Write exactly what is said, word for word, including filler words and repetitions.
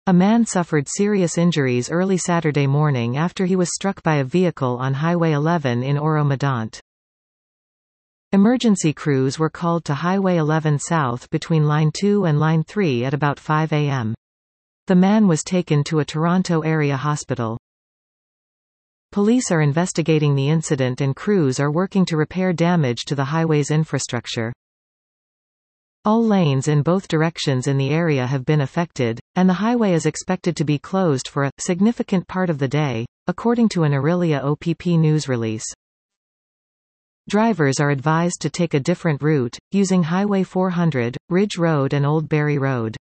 A man suffered serious injuries early Saturday morning after he was struck by a vehicle on Highway eleven in Oro-Medonte. Emergency crews were called to Highway eleven South between Line two and Line three at about five a m The man was taken to a Toronto area hospital. Police are investigating the incident and crews are working to repair damage to the highway's infrastructure. All lanes in both directions in the area have been affected, and the highway is expected to be closed for a significant part of the day, according to an Orillia O P P news release. Drivers are advised to take a different route, using Highway four hundred, Ridge Road and Old Barry Road.